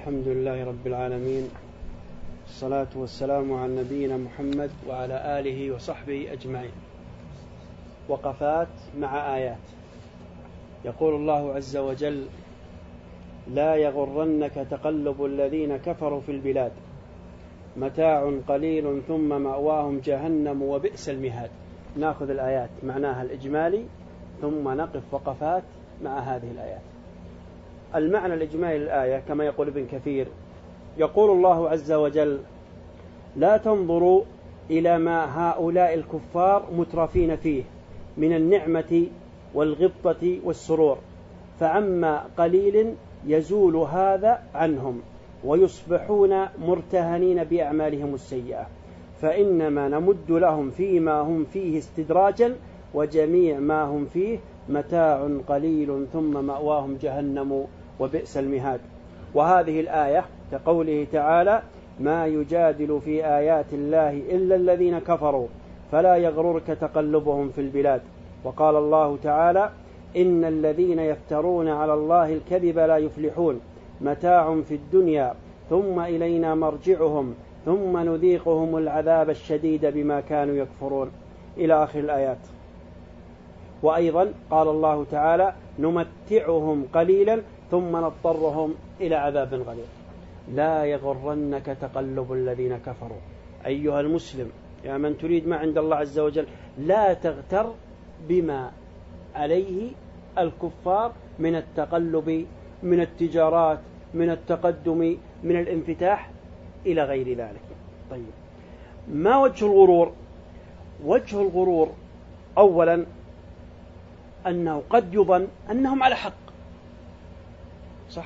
الحمد لله رب العالمين، الصلاة والسلام على نبينا محمد وعلى آله وصحبه أجمعين. وقفات مع آيات. يقول الله عز وجل: لا يغرنك تقلب الذين كفروا في البلاد متاع قليل ثم مأواهم جهنم وبئس المهاد. نأخذ الآيات معناها الإجمالي ثم نقف وقفات مع هذه الآيات. المعنى الإجمالي للآية كما يقول ابن كثير: يقول الله عز وجل: لا تنظروا إلى ما هؤلاء الكفار مترفين فيه من النعمة والغبطة والسرور، فعما قليل يزول هذا عنهم ويصبحون مرتهنين بأعمالهم السيئة، فإنما نمد لهم فيما هم فيه استدراجا، وجميع ما هم فيه متاع قليل ثم مأواهم جهنم وبئس المهاد. وهذه الآية كقوله تعالى: ما يجادل في آيات الله إلا الذين كفروا فلا يغررك تقلبهم في البلاد. وقال الله تعالى: إن الذين يفترون على الله الكذب لا يفلحون، متاع في الدنيا ثم إلينا مرجعهم ثم نذيقهم العذاب الشديد بما كانوا يكفرون، إلى آخر الآيات. وأيضا قال الله تعالى: نمتعهم قليلا ثم نضطرهم إلى عذاب غليظ. لا يغرنك تقلب الذين كفروا. أيها المسلم يا من تريد ما عند الله عز وجل، لا تغتر بما عليه الكفار من التقلب، من التجارات، من التقدم، من الانفتاح إلى غير ذلك. طيب، ما وجه الغرور؟ وجه الغرور أولا أنه قد يظن أنهم على حق. صح؟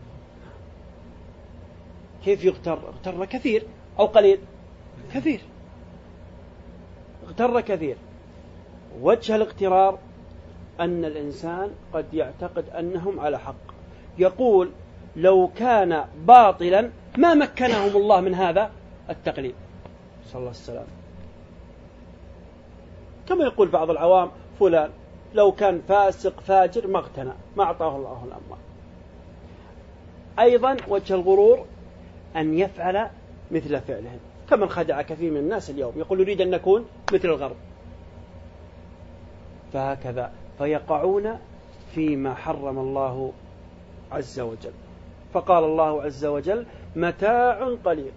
كيف يغتر؟ اغتر كثير أو قليل؟ كثير. اغتر كثير. وجه الاغترار أن الإنسان قد يعتقد أنهم على حق، يقول: لو كان باطلا ما مكنهم الله من هذا التقليد. صلى الله عليه وسلم. كما يقول بعض العوام: فلان لو كان فاسق فاجر ما اغتنى، ما أعطاه الله الأموال. أيضا وجه الغرور أن يفعل مثل فعلهم، كما خدع كثير من الناس اليوم، يقول: يريد أن نكون مثل الغرب، فهكذا فيقعون فيما حرم الله عز وجل. فقال الله عز وجل: متاع قليل.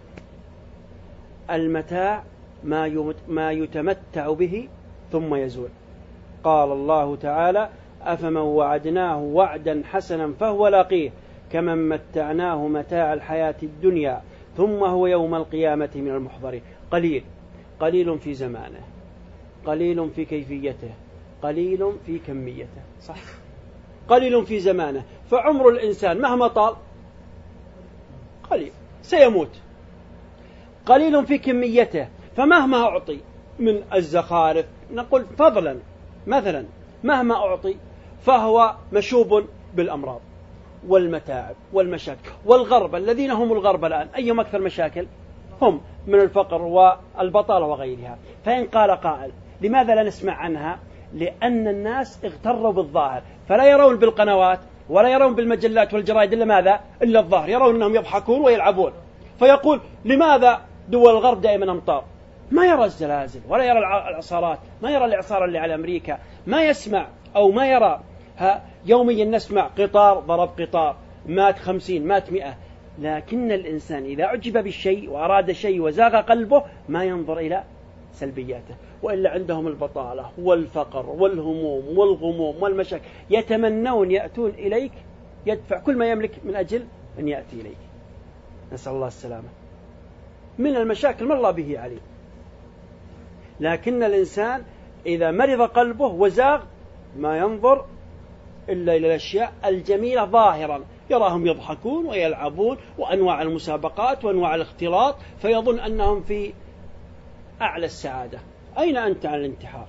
المتاع ما يتمتع به ثم يزول. قال الله تعالى: أفمن وعدناه وعدا حسنا فهو لاقيه كمن متعناه متاع الحياة الدنيا ثم هو يوم القيامة من المحضرين. قليل، قليل في زمانه، قليل في كيفيته، قليل في كميته. صح؟ قليل في زمانه، فعمر الإنسان مهما طال قليل، سيموت. قليل في كميته، فمهما أعطي من الزخارف، نقول فضلا مثلا، مهما أعطي فهو مشوب بالأمراض والمتاعب والمشاكل. والغرب الذين هم الغرب الآن أيهم أكثر مشاكل؟ هم من الفقر والبطالة وغيرها. فإن قال قائل: لماذا لا نسمع عنها؟ لأن الناس اغتروا بالظاهر، فلا يرون بالقنوات ولا يرون بالمجلات والجرائد إلا ماذا؟ إلا الظاهر. يرون أنهم يضحكون ويلعبون. فيقول: لماذا دول الغرب دائما أمطار؟ ما يرى الزلازل ولا يرى الإعصارات، ما يرى الإعصار اللي على أمريكا، ما يسمع أو ما يرى. يوميا نسمع قطار ضرب قطار، مات 50، مات 100. لكن الإنسان إذا أعجب بالشيء وأراد شيء وزاغ قلبه ما ينظر إلى سلبياته. وإلا عندهم البطالة والفقر والهموم والغموم والمشاكل، يتمنون يأتون إليك، يدفع كل ما يملك من أجل أن يأتي إليك. نسأل الله السلامة من المشاكل ما الله به عليم. لكن الإنسان إذا مرض قلبه وزاغ ما ينظر إلا إلى الأشياء الجميلة ظاهرا، يراهم يضحكون ويلعبون وأنواع المسابقات وأنواع الاختلاط، فيظن أنهم في أعلى السعادة. أين أنت عن الانتحار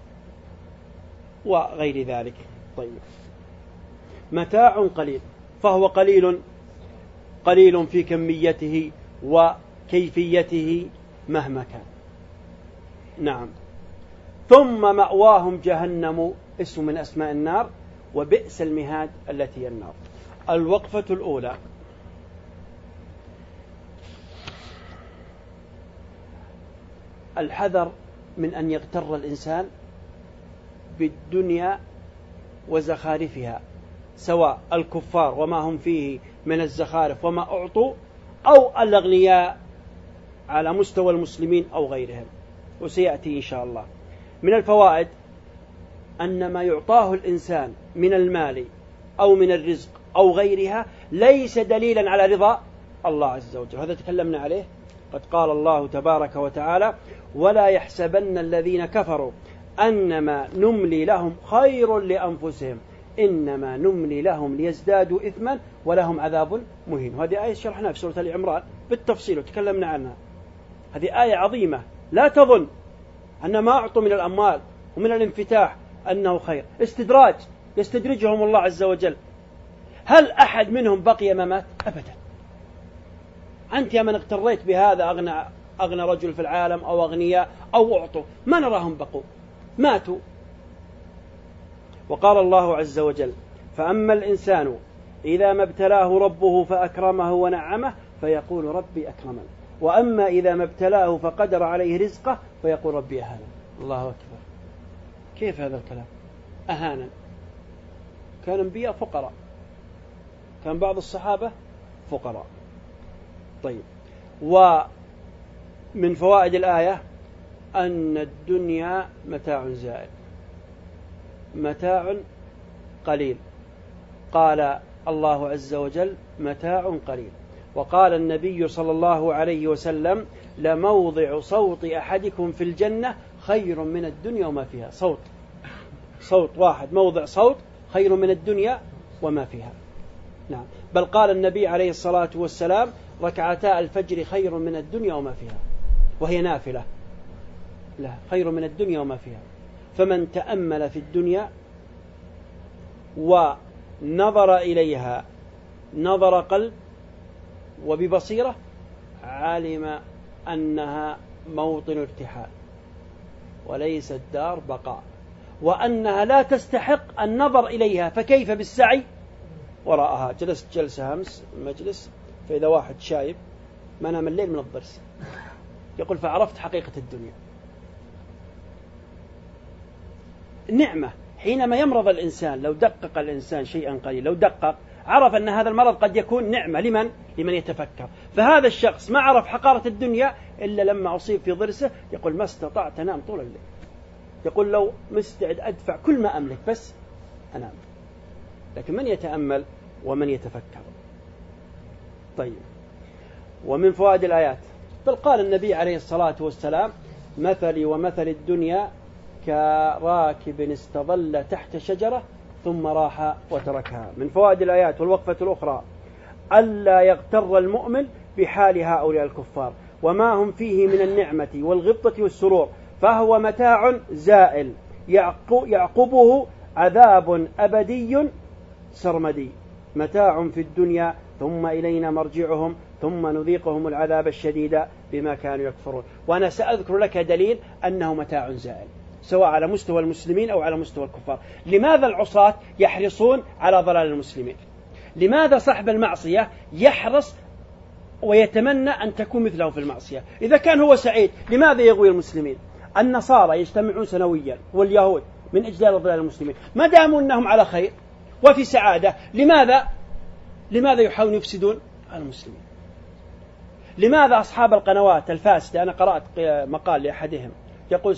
وغير ذلك؟ طيب، متاع قليل، فهو قليل، قليل في كميته وكيفيته مهما كان. نعم. ثم مأواهم جهنم، اسم من أسماء النار، وبئس المهاد التي هي النار. الوقفة الأولى: الحذر من أن يغتر الإنسان بالدنيا وزخارفها، سواء الكفار وما هم فيه من الزخارف وما أعطوا، أو الأغنياء على مستوى المسلمين أو غيرهم، وسيأتي إن شاء الله. من الفوائد أن ما يعطاه الإنسان من المال أو من الرزق أو غيرها ليس دليلا على رضا الله عز وجل، هذا تكلمنا عليه. قد قال الله تبارك وتعالى: ولا يحسبن الذين كفروا أنما نملي لهم خير لأنفسهم إنما نملي لهم ليزدادوا إثما ولهم عذاب مهين. وهذه آية شرحناها في سورة آل عمران بالتفصيل وتكلمنا عنها. هذه آية عظيمة، لا تظن أن ما أعطوا من الأموال ومن الانفتاح أنه خير، استدراج يستدرجهم الله عز وجل. هل أحد منهم بقي ما مات؟ أبدا. أنت يا من اغتريت بهذا أغنى رجل في العالم أو أغنياء أو أعطوا، ما نراهم بقوا، ماتوا. وقال الله عز وجل: فأما الإنسان إذا ما ابتلاه ربه فأكرمه ونعمه فيقول ربي أكرمن، وأما إذا ما ابتلاه فقدر عليه رزقه فيقول ربي أهانن. الله أكبر، كيف هذا الكلام؟ أهانا. كان أنبياء فقراء، كان بعض الصحابة فقراء. طيب، ومن فوائد الآية أن الدنيا متاع زائل، متاع قليل. قال الله عز وجل: متاع قليل. وقال النبي صلى الله عليه وسلم: لموضع صوت أحدكم في الجنة خير من الدنيا وما فيها. صوت واحد، موضع صوت خير من الدنيا وما فيها. نعم، بل قال النبي عليه الصلاة والسلام: ركعتا الفجر خير من الدنيا وما فيها، وهي نافلة، لا، خير من الدنيا وما فيها. فمن تأمل في الدنيا ونظر إليها نظر قلب وببصيرة علم أنها موطن ارتحال وليست دار بقاء، وأنها لا تستحق النظر إليها، فكيف بالسعي وراءها؟ جلست جلسة أمس مجلس، فإذا واحد شايب ما نام الليل من الضرس، يقول: فعرفت حقيقة الدنيا. نعمة. حينما يمرض الإنسان، لو دقق الإنسان شيئا قليلا، لو دقق عرف أن هذا المرض قد يكون نعمة. لمن يتفكر. فهذا الشخص ما عرف حقارة الدنيا إلا لما أصيب في ضرسه، يقول: ما استطعت أنام طول الليل، يقول: لو مستعد أدفع كل ما أملك بس أنام. لكن من يتأمل ومن يتفكر. طيب، ومن فوائد الآيات، بل قال النبي عليه الصلاة والسلام: مثلي ومثل الدنيا كراكب استظل تحت شجرة ثم راح وتركها. من فوائد الآيات والوقفة الأخرى: ألا يغتر المؤمن بحال هؤلاء الكفار وما هم فيه من النعمة والغبطة والسرور، فهو متاع زائل يعقبه عذاب أبدي سرمدي، متاع في الدنيا ثم إلينا مرجعهم ثم نذيقهم العذاب الشديد بما كانوا يكفرون. وأنا سأذكر لك دليل أنه متاع زائل، سواء على مستوى المسلمين أو على مستوى الكفار. لماذا العصاة يحرصون على ضلال المسلمين؟ لماذا صاحب المعصية يحرص ويتمنى أن تكون مثله في المعصية؟ إذا كان هو سعيد لماذا يغوي المسلمين؟ النصارى يجتمعون سنويا واليهود من أجل ضلال المسلمين، ما داموا أنهم على خير وفي سعادة، لماذا يحاولون يفسدون على المسلمين؟ لماذا أصحاب القنوات الفاسدة؟ أنا قرأت مقال لأحدهم يقول: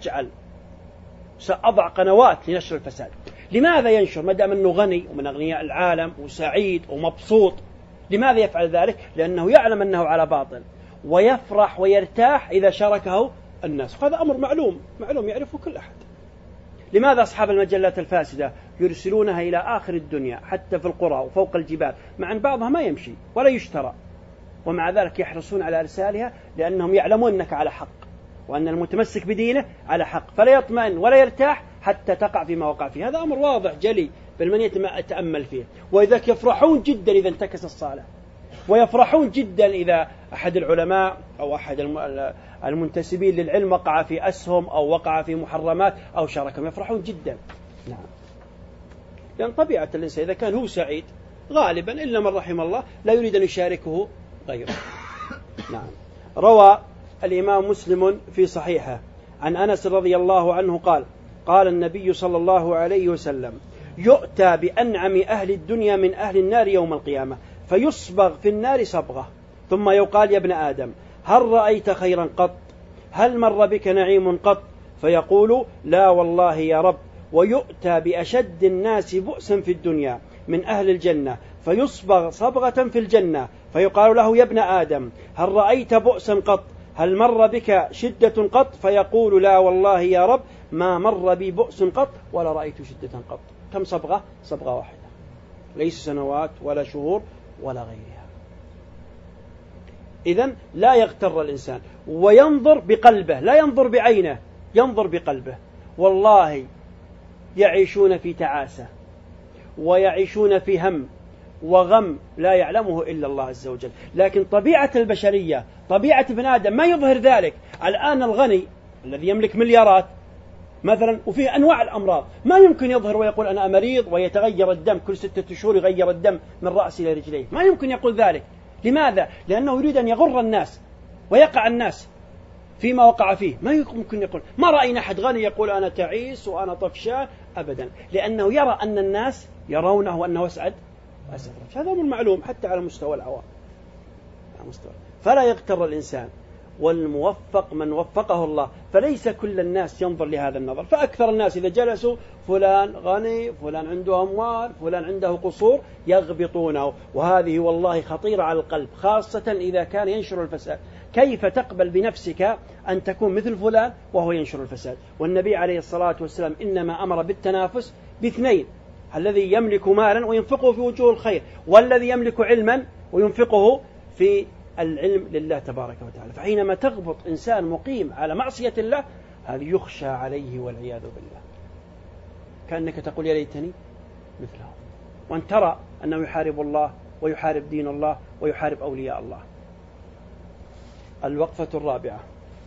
سأضع قنوات لنشر الفساد. لماذا ينشر ما دام أنه غني ومن أغنياء العالم وسعيد ومبسوط؟ لماذا يفعل ذلك؟ لأنه يعلم أنه على باطل، ويفرح ويرتاح إذا شاركه الناس. هذا أمر معلوم يعرفه كل أحد. لماذا أصحاب المجلات الفاسدة يرسلونها إلى آخر الدنيا حتى في القرى وفوق الجبال، مع أن بعضها ما يمشي ولا يشترى، ومع ذلك يحرصون على إرسالها لأنهم يعلمون أنك على حق وأن المتمسك بدينه على حق، فلا يطمئن ولا يرتاح حتى تقع فيما وقع فيه. هذا أمر واضح جلي، بل من يتأمل فيه. وإذا يفرحون جدا إذا انتكس الصالح، ويفرحون جدا إذا أحد العلماء أو أحد المنتسبين للعلم وقع في أسهم أو وقع في محرمات أو شاركهم، يفرحون جدا. نعم، لأن طبيعة الإنسان إذا كان هو سعيد غالبا إلا من رحم الله لا يريد أن يشاركه غيره. نعم. روى الإمام مسلم في صحيحه عن أنس رضي الله عنه قال: قال النبي صلى الله عليه وسلم: يؤتى بأنعم أهل الدنيا من أهل النار يوم القيامة فيصبغ في النار صبغة، ثم يقال: يا ابن آدم هل رأيت خيرا قط؟ هل مر بك نعيم قط؟ فيقول: لا والله يا رب. ويؤتى بأشد الناس بؤسا في الدنيا من أهل الجنة فيصبغ صبغة في الجنة، فيقال له: يا ابن آدم هل رأيت بؤسا قط؟ هل مر بك شدة قط؟ فيقول: لا والله يا رب ما مر بي بؤس قط ولا رأيت شدة قط. كم صبغة؟ صبغة واحدة، ليس سنوات ولا شهور ولا غيرها. إذن لا يغتر الإنسان وينظر بقلبه، لا ينظر بعينه، ينظر بقلبه. والله يعيشون في تعاسة ويعيشون في هم وغم لا يعلمه إلا الله عز وجل، لكن طبيعة البشرية، طبيعة ابن آدم ما يظهر ذلك. الآن الغني الذي يملك مليارات مثلا وفيه أنواع الأمراض ما يمكن يظهر ويقول أنا مريض ويتغير الدم كل 6 شهور، يغير الدم من رأسه إلى رجليه، ما يمكن يقول ذلك. لماذا؟ لأنه يريد أن يغر الناس ويقع الناس فيما وقع فيه. ما يمكن يقول، ما رأينا أحد غني يقول أنا تعيس وأنا طفشان أبدا، لأنه يرى أن الناس يرونه وأنه أسعد. هذا من المعلوم حتى على مستوى العوام. فلا يغتر الإنسان، والموفق من وفقه الله، فليس كل الناس ينظر لهذا النظر. فأكثر الناس إذا جلسوا فلان غني، فلان عنده أموال، فلان عنده قصور، يغبطونه، وهذه والله خطيرة على القلب، خاصة إذا كان ينشر الفساد. كيف تقبل بنفسك أن تكون مثل فلان وهو ينشر الفساد؟ والنبي عليه الصلاة والسلام إنما أمر بالتنافس باثنين: الذي يملك مالا وينفقه في وجوه الخير، والذي يملك علما وينفقه في العلم لله تبارك وتعالى. فحينما تغبط إنسان مقيم على معصية الله هذا يخشى عليه والعياذ بالله، كأنك تقول يا ليتني مثله، وأن ترى أنه يحارب الله ويحارب دين الله ويحارب أولياء الله. الوقفة الرابعة: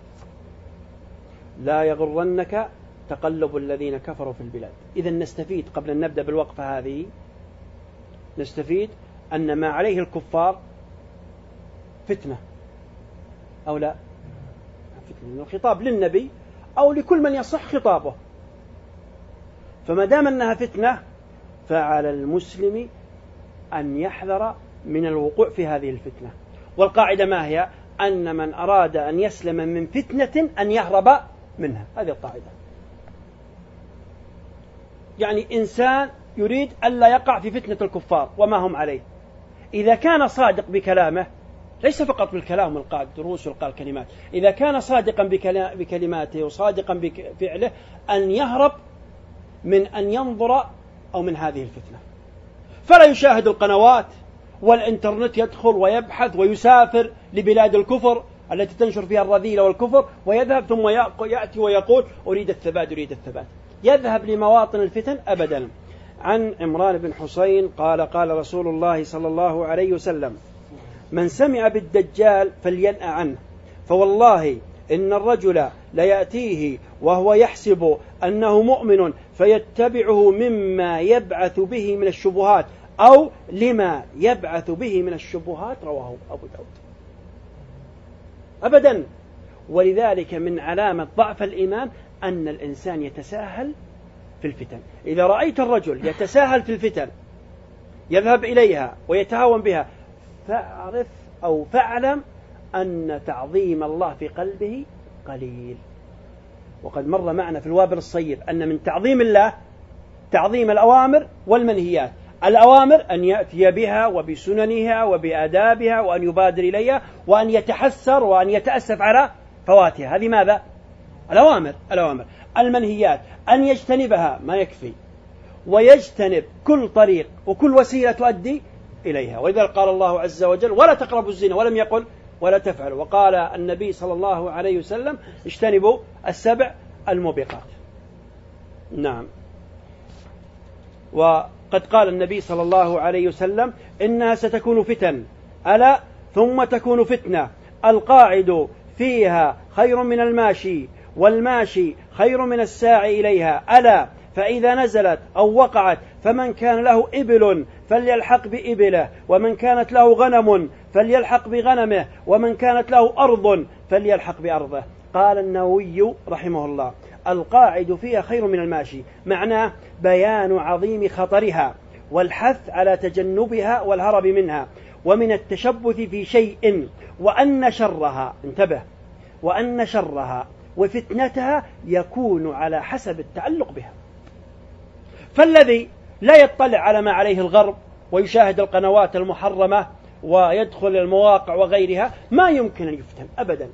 لا يغرنك تقلب الذين كفروا في البلاد. إذا نستفيد قبل أن نبدأ بالوقفة هذه، نستفيد أن ما عليه الكفار فتنة أو لا فتنة، الخطاب للنبي أو لكل من يصح خطابه. فما دام أنها فتنة فعلى المسلم أن يحذر من الوقوع في هذه الفتنة. والقاعدة ما هي؟ أن من أراد أن يسلم من فتنة أن يهرب منها. هذه القاعدة. يعني إنسان يريد ألا يقع في فتنة الكفار وما هم عليه، إذا كان صادق بكلامه، ليس فقط بالكلام والقاء الدروس والقاء الكلمات، إذا كان صادقا بكلماته وصادقا بفعله، أن يهرب من أن ينظر أو من هذه الفتنة. فلا يشاهد القنوات والإنترنت، يدخل ويبحث ويسافر لبلاد الكفر التي تنشر فيها الرذيلة والكفر، ويذهب ثم يأتي ويقول أريد الثبات أريد الثبات، يذهب لمواطن الفتن أبدا. عن عمران بن حسين قال: قال رسول الله صلى الله عليه وسلم: من سمع بالدجال فلينأ عنه، فوالله إن الرجل ليأتيه وهو يحسب أنه مؤمن فيتبعه مما يبعث به من الشبهات أو لما يبعث به من الشبهات. رواه أبو داود. أبدا. ولذلك من علامة ضعف الإيمان أن الإنسان يتساهل في الفتن. إذا رأيت الرجل يتساهل في الفتن يذهب إليها ويتهاون بها، فاعرف أو فاعلم أن تعظيم الله في قلبه قليل. وقد مر معنا في الوابل الصيب أن من تعظيم الله تعظيم الأوامر والمنهيات. الأوامر أن يأتي بها وبسننها وبآدابها وأن يبادر إليها وأن يتحسر وأن يتأسف على فواتها، هذه ماذا؟ الأوامر. المنهيات أن يجتنبها ما يكفي، ويجتنب كل طريق وكل وسيلة تؤدي إليها. وإذا قال الله عز وجل: ولا تقربوا الزنا، ولم يقل ولا تفعلوا. وقال النبي صلى الله عليه وسلم: اجتنبوا السبع الموبقات. نعم. وقد قال النبي صلى الله عليه وسلم: إنها ستكون فتن، ألا ثم تكون فتنة، القاعد فيها خير من الماشي، والماشي خير من الساعي إليها، ألا فإذا نزلت أو وقعت فمن كان له إبل فليلحق بإبله، ومن كانت له غنم فليلحق بغنمه، ومن كانت له أرض فليلحق بأرضه. قال النووي رحمه الله: القاعد فيها خير من الماشي، معناه بيان عظيم خطرها والحث على تجنبها والهرب منها ومن التشبث في شيء، وأن شرها، انتبه، وأن شرها وفتنتها يكون على حسب التعلق بها. فالذي لا يطلع على ما عليه الغرب ويشاهد القنوات المحرمة ويدخل المواقع وغيرها ما يمكن أن يفتن أبدا.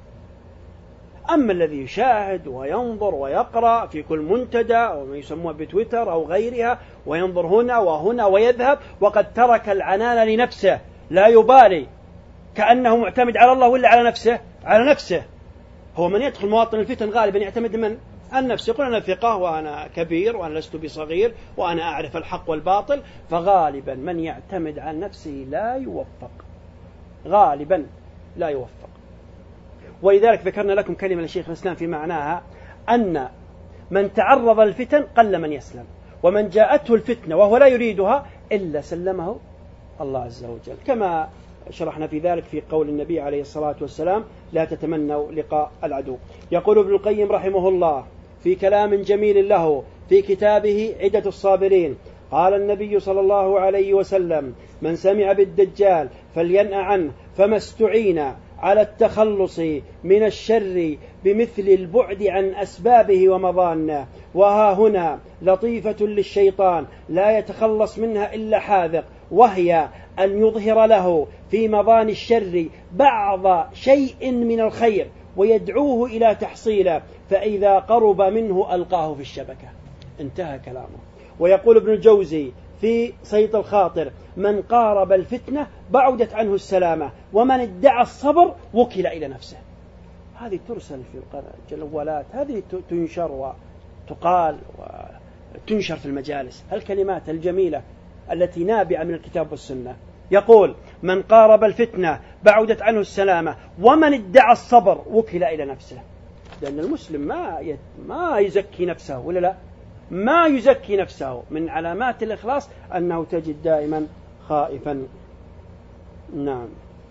أما الذي يشاهد وينظر ويقرأ في كل منتدى أو ما يسموه بتويتر أو غيرها، وينظر هنا وهنا ويذهب وقد ترك العنان لنفسه، لا يبالي، كأنه معتمد على الله ولا على نفسه، على نفسه. هو من يدخل مواطن الفتن غالبا يعتمد من؟ عن نفسه، يقول أنا ثقة وأنا كبير وأنا لست بصغير وأنا أعرف الحق والباطل. فغالبا من يعتمد عن نفسه لا يوفق، غالبا لا يوفق. ولذلك ذكرنا لكم كلمة لشيخ الإسلام في معناها أن من تعرض للفتن قل من يسلم، ومن جاءته الفتنة وهو لا يريدها إلا سلمه الله عز وجل، كما شرحنا في ذلك في قول النبي عليه الصلاة والسلام: لا تتمنوا لقاء العدو. يقول ابن القيم رحمه الله في كلام جميل له في كتابه عدة الصابرين: قال النبي صلى الله عليه وسلم: من سمع بالدجال فلينأ عنه، فما استعين على التخلص من الشر بمثل البعد عن أسبابه ومضانه. وها هنا لطيفة للشيطان لا يتخلص منها إلا حاذق، وهي أن يظهر له في مضان الشر بعض شيء من الخير ويدعوه إلى تحصيله، فإذا قرب منه ألقاه في الشبكة. انتهى كلامه. ويقول ابن الجوزي في صيد الخاطر: من قارب الفتنة بعدت عنه السلامة، ومن ادعى الصبر وكل إلى نفسه. هذه ترسل في الجوالات، هذه تنشر وتقال وتنشر في المجالس، الكلمات الجميلة التي نابعة من الكتاب والسنة. يقول: من قارب الفتنة بعدت عنه السلامة، ومن ادعى الصبر وكل إلى نفسه. لأن المسلم ما يزكي نفسه، ولا لا؟ ما يزكي نفسه. من علامات الإخلاص أنه تجد دائما خائفا. نعم.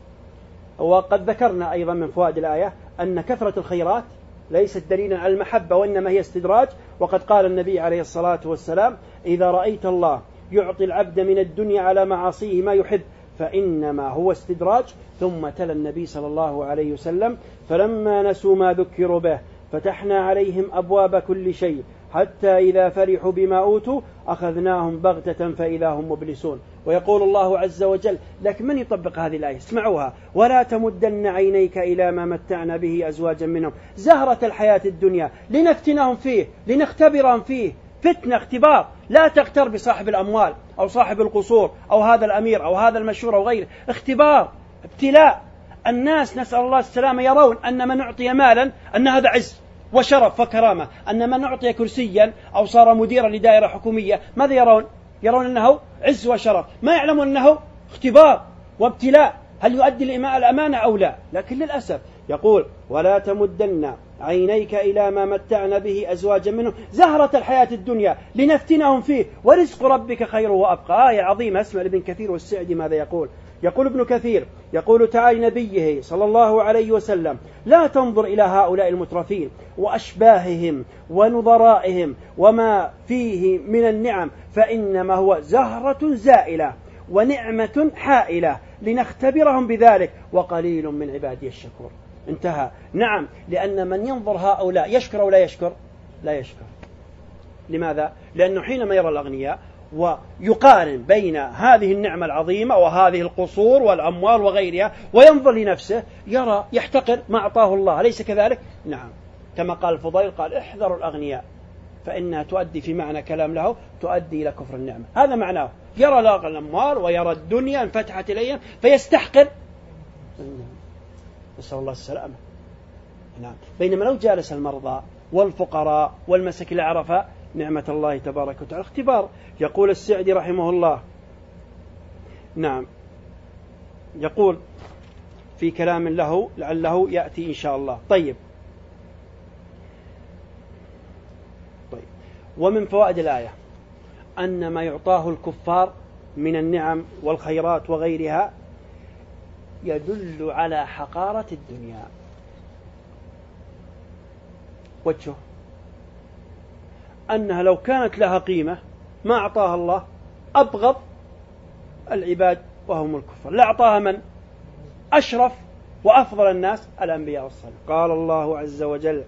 وقد ذكرنا أيضا من فوائد الآية أن كثرة الخيرات ليست دليلا على المحبة، وإنما هي استدراج. وقد قال النبي عليه الصلاة والسلام: إذا رأيت الله يعطي العبد من الدنيا على معاصيه ما يحب فإنما هو استدراج. ثم تلا النبي صلى الله عليه وسلم: فلما نسوا ما ذكروا به فتحنا عليهم أبواب كل شيء حتى إذا فرحوا بما أوتوا أخذناهم بغتة فإذا هم مبلسون. ويقول الله عز وجل: لكن من يطبق هذه الآية؟ اسمعوها: ولا تمدن عينيك إلى ما متعنا به أزواجا منهم زهرة الحياة الدنيا لنفتنهم فيه، لنختبرهم فيه. فتنة، اختبار. لا تغتر بصاحب الأموال أو صاحب القصور أو هذا الأمير أو هذا المشهور أو غيره، اختبار، ابتلاء. الناس نسأل الله السلامة يرون أن من أعطي مالا أن هذا عز وشرف وكرامة، أن من أعطي كرسيا أو صار مديرا لدائرة حكومية ماذا يرون؟ يرون أنه عز وشرف، ما يعلمون أنه اختبار وابتلاء، هل يؤدي الأمانة أو لا. لكن للأسف يقول: ولا تمدن عينيك إلى ما متعنا به أزواجا منهم زهرة الحياة الدنيا لنفتنهم فيه ورزق ربك خير وأبقى. آية عظيمة. اسمع لابن كثير والسعدي ماذا يقول. يقول ابن كثير: يقول تعالى نبيه صلى الله عليه وسلم: لا تنظر إلى هؤلاء المترفين وأشباههم ونظرائهم وما فيه من النعم، فإنما هو زهرة زائلة ونعمة حائلة لنختبرهم بذلك، وقليل من عبادي الشكور. انتهى. نعم، لأن من ينظر هؤلاء يشكر أو لا يشكر؟ لا يشكر. لماذا؟ لأنه حينما يرى الأغنياء ويقارن بين هذه النعمة العظيمة وهذه القصور والأموال وغيرها وينظر لنفسه يرى يحتقر ما أعطاه الله، أليس كذلك؟ نعم. كما قال الفضيل قال: احذروا الأغنياء فإنها تؤدي في معنى كلام له تؤدي إلى كفر النعمة. هذا معناه. يرى الأموال ويرى الدنيا انفتحت إليه فيستحقر، نسأل الله السلامة. نعم. بينما لو جالس المرضى والفقراء والمساكين لعرف نعمة الله تبارك وتعالى. اختبار. يقول السعدي رحمه الله: نعم، يقول في كلام له لعله يأتي إن شاء الله. طيب. ومن فوائد الآية أن ما يعطاه الكفار من النعم والخيرات وغيرها يدل على حقارة الدنيا. وجهه أنها لو كانت لها قيمة ما أعطاها الله أبغض العباد وهم الكفر، لا أعطاها من أشرف وأفضل الناس الأنبياء والصالحين. قال الله عز وجل: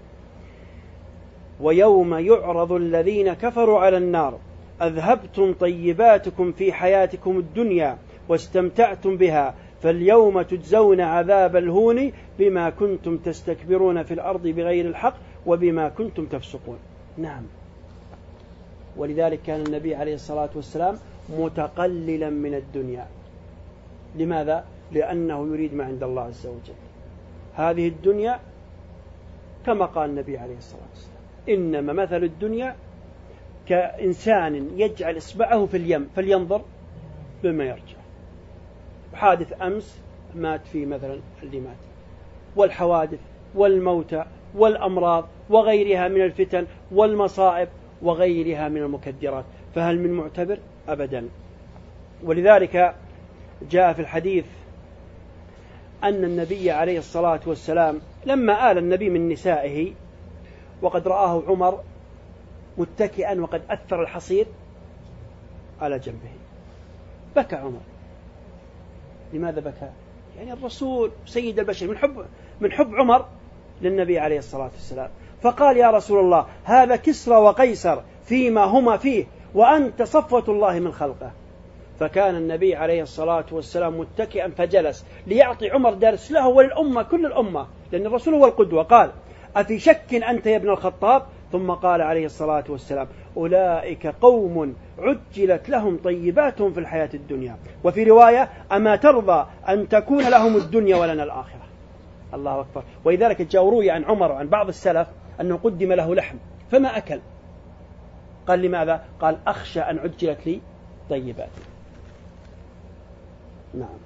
ويوم يعرض الذين كفروا على النار أذهبتم طيباتكم في حياتكم الدنيا واستمتعتم بها فاليوم تجزون عذاب الهون بما كنتم تستكبرون في الأرض بغير الحق وبما كنتم تفسقون. نعم، ولذلك كان النبي عليه الصلاة والسلام متقللا من الدنيا. لماذا؟ لأنه يريد ما عند الله عز وجل. هذه الدنيا كما قال النبي عليه الصلاة والسلام: إنما مثل الدنيا كإنسان يجعل إصبعه في اليم فلينظر بما يرجع. حادث أمس مات فيه مثلا اللي مات، والحوادث والموتى والأمراض وغيرها من الفتن والمصائب وغيرها من المكدرات، فهل من معتبر؟ أبدا. ولذلك جاء في الحديث أن النبي عليه الصلاة والسلام لما آل النبي من نسائه وقد رآه عمر متكئا وقد أثر الحصير على جنبه بكى عمر. لماذا بكى؟ يعني الرسول سيد البشر من حب عمر للنبي عليه الصلاة والسلام، فقال: يا رسول الله، هذا كسرى وقيصر فيما هما فيه وأنت صفوة الله من خلقه. فكان النبي عليه الصلاة والسلام متكئا فجلس ليعطي عمر درس له وللأمة كل الأمة، لأن الرسول هو القدوة. قال: أفي شك أنت يا ابن الخطاب؟ ثم قال عليه الصلاة والسلام: أولئك قوم عجلت لهم طيباتهم في الحياة الدنيا، وفي رواية: أما ترضى أن تكون لهم الدنيا ولنا الآخرة. الله أكبر. ولذلك جاء روي عن عمر وعن بعض السلف أنه قدم له لحم فما أكل. قال: لماذا؟ قال: أخشى أن عجلت لي طيباتي. نعم.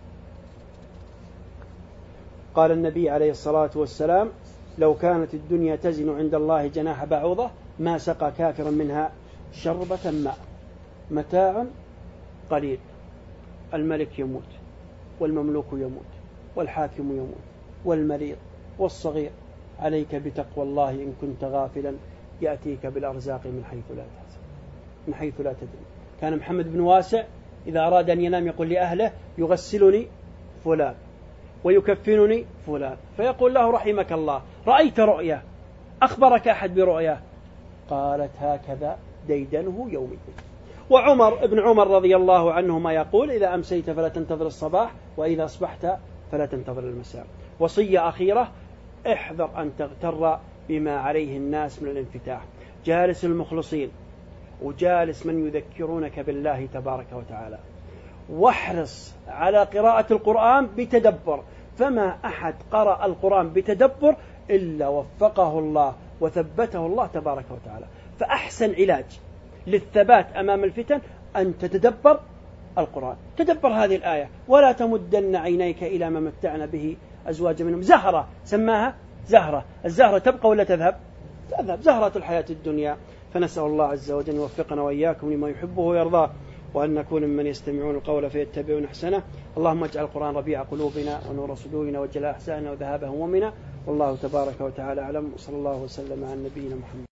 قال النبي عليه الصلاة والسلام: لو كانت الدنيا تزن عند الله جناح بعوضة ما سقى كافرا منها شربة ماء. متاع قليل. الملك يموت والمملوك يموت والحاكم يموت والمريض والصغير. عليك بتقوى الله إن كنت غافلا يأتيك بالأرزاق من حيث لا تحسب، من حيث لا تدري. كان محمد بن واسع إذا أراد أن ينام يقول لأهله: يغسلني فلان ويكفنني فلان، فيقول له: رحمك الله، رأيت رؤيا؟ أخبرك أحد برؤيا؟ قالت: هكذا ديدنه يومئذ. وعمر ابن عمر رضي الله عنهما يقول: إذا أمسيت فلا تنتظر الصباح وإذا أصبحت فلا تنتظر المساء. وصية أخيرة: احذر أن تغتر بما عليه الناس من الانفتاح. جالس المخلصين وجالس من يذكرونك بالله تبارك وتعالى، واحرص على قراءة القرآن بتدبر، فما أحد قرأ القرآن بتدبر إلا وفقه الله وثبته الله تبارك وتعالى. فأحسن علاج للثبات أمام الفتن أن تتدبر القرآن. تدبر هذه الآية: ولا تمدن عينيك إلى ما متعنا به أزواجا منهم. زهرة سماها زهرة، الزهرة تبقى ولا تذهب؟ تذهب، زهرة الحياة الدنيا. فنسأل الله عز وجل أن يوفقنا وإياكم لما يحبه ويرضاه، وأن نكون ممن يستمعون القول فيتبعون أحسنه. اللهم اجعل القرآن ربيع قلوبنا ونور صدورنا وجلاء أحزاننا وذهاب همومنا. والله تبارك وتعالى أعلم، وصلى الله وسلم على نبينا محمد.